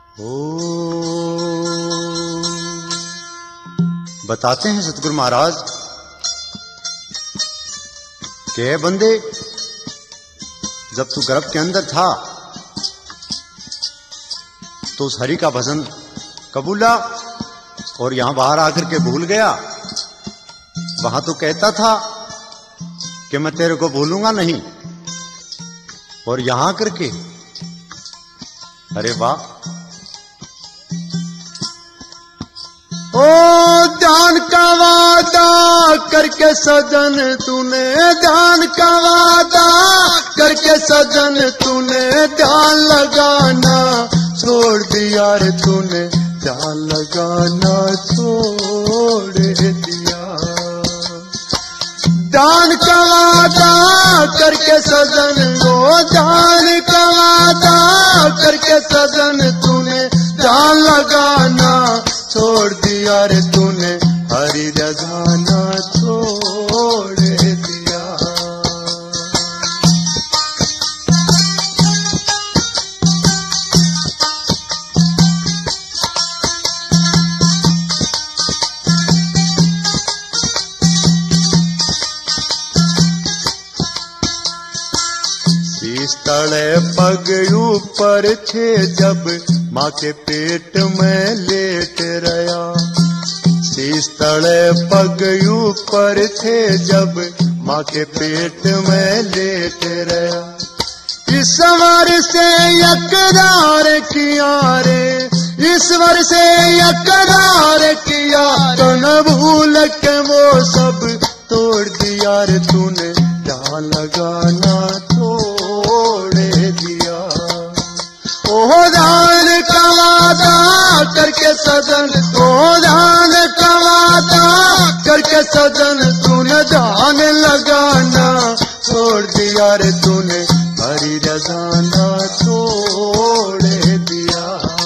बताते हैं सतगुरु महाराज के बंदे, जब तू गर्भ के अंदर था तो उस हरि का भजन कबूला और यहां बाहर आकर के भूल गया। वहां तो कहता था कि मैं तेरे को भूलूंगा नहीं, और यहां करके अरे वाह। ओ ध्यान का वादा करके सजन तूने, ध्यान का वादा करके सजन तूने ध्यान लगाना छोड़ दिया रे, तूने ध्यान लगाना छोड़ दिया। ध्यान का वादा करके सजन, वो ध्यान का वादा करके सजन तूने ध्यान लगाना छोड़ दिया रे, तूने हरि रजाना छोड़ दिया। शीश तले पग ऊपर थे जब माँ के पेट में लेट रहा। शीश तले पग ऊपर थे जब माँ के पेट में लेट रहा। ईश्वर से इकरार किया रे, ईश्वर से इकरार किया तो न भूल के वो सब तोड़ दिया रे, तूने ध्यान लगाना छोड़ दिया। ओ ध्यान का वादा करके सजन, ओ ध्यान का वादा करके सजन तूने ध्यान लगाना छोड़ दिया रे, तूने हरि रजाना छोड़ दिया।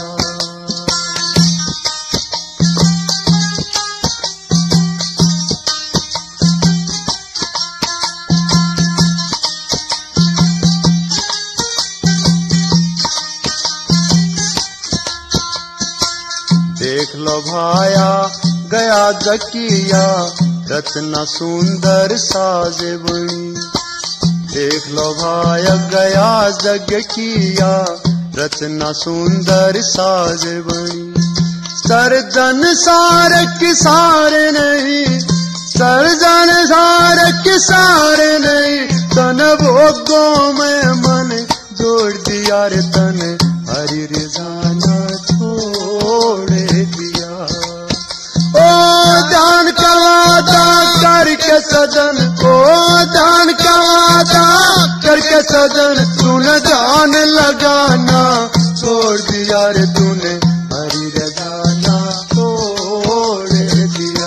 देख लो भाया गया जकिया रत्ना सुंदर साज बनी। देख लो भाया गया जग किया रत्ना सुंदर साज बनी। सर्जन सारे किसारे नहीं, सर्जन सारे किसारे नहीं, तन भोगों में मन जोड़ दिया रे, तन हरि रजाना छोड़ दिया। ओ ध्यान का वादा करके सजन, ओ ध्यान का वादा करके सजन तूने ध्यान लगाना छोड़ दिया रे, तूने हरि रजाना छोड़ दिया।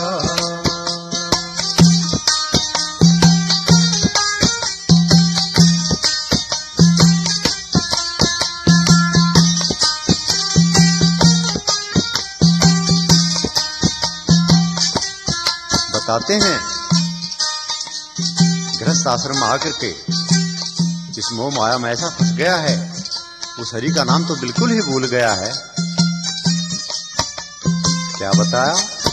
बताते हैं गृहस्थ आश्रम में आकर के इस मोह माया में ऐसा फंस गया है, उस हरि का नाम तो बिल्कुल ही भूल गया है। क्या बताया?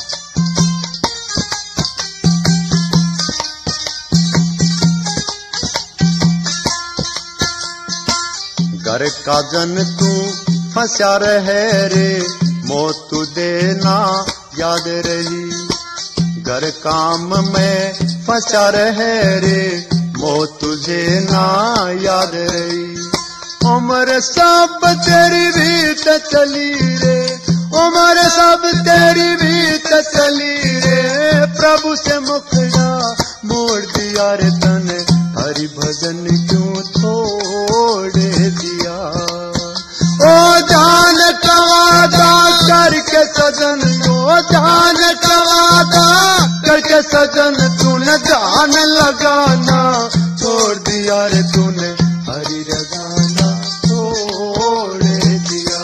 घर का जन तू फंसा रहे रे, मौत तू देना याद रही। घर काम में फंसा रहे रे, मौत तुझे ना याद रही। उम्र सब तेरी बीत चली रे, उम्र सब तेरी बीत चली रे, प्रभु से मुखड़ा मोड़ दिया रे, तने हरि भजन क्यों छोड़ दिया। ओ ध्यान का वादा करके सजन, ओ ध्यान का वादा करके सजन तूने ध्यान लगाना छोड़ दिया रे, तूने हरि रजाना छोड़ दिया।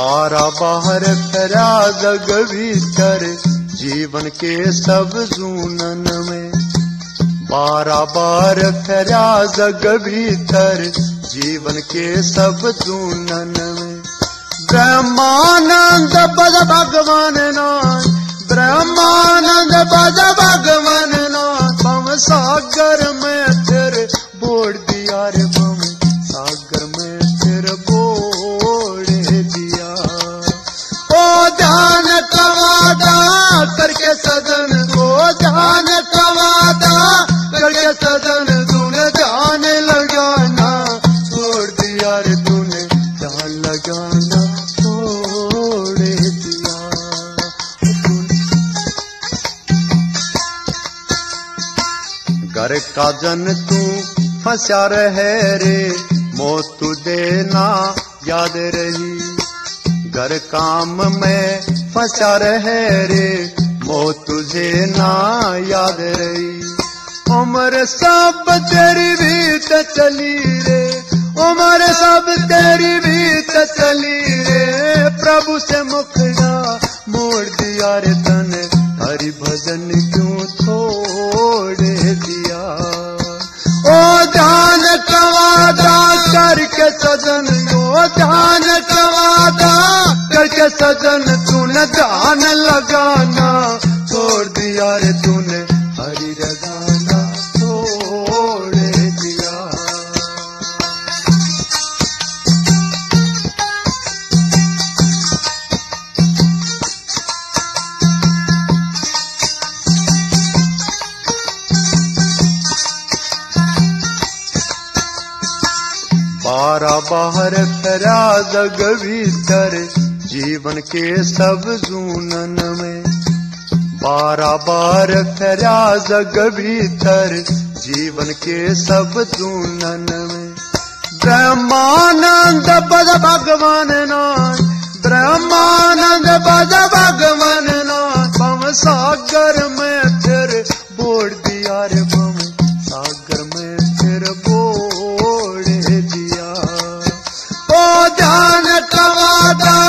बारा बाहर फरा जग भीतर जीवन के सब जूनन में, बारा बार फरा जग भीतर जीवन के सब जूनन में। ब्रह्मानंद पद भगवान नाथ, ब्रह्मानंद पद भगवान नाथ, पम सागर में फिर बोड़ दिया रे, पम सागर में फिर बोड़ दिया। ओ ध्यान का वादा करके सदन, ओ ध्यान का वादा करके सदन, तूने ध्यान लगाना छोड़ दिया रे, तूने ध्यान लगाना छोड़ दिया। घर का जन तू फंसा रहे रे, मौत तू देना याद रही। घर काम में फंसा रहे रे, मौत तुझे ना याद रही। उम्र सब तेरी बीत चली रे, उम्र सब तेरी बीत चली रे, प्रभु से मुखड़ा मोड़ दिया रे तने, हरि भजन क्यों छोड़ दिया। ओ ध्यान का वादा करके सजन, ओ ध्यान का वादा करके सजन, तूने ध्यान लगाना छोड़ दिया रे, तूने हरि लगाना छोड़ दिया। बारा बाहर फरा जग भीतर जीवन के सब जूनन में, बारा बार फरा जग भीतर जीवन के सब जूनन में। ब्रह्मानंद पद भगवान नाथ, ब्रह्मानंद पद भगवान नाथ, पम सागर में फिर बोड़ दिया रे, पम सागर में फिर बोड़ दिया। ओ ध्यान का वादा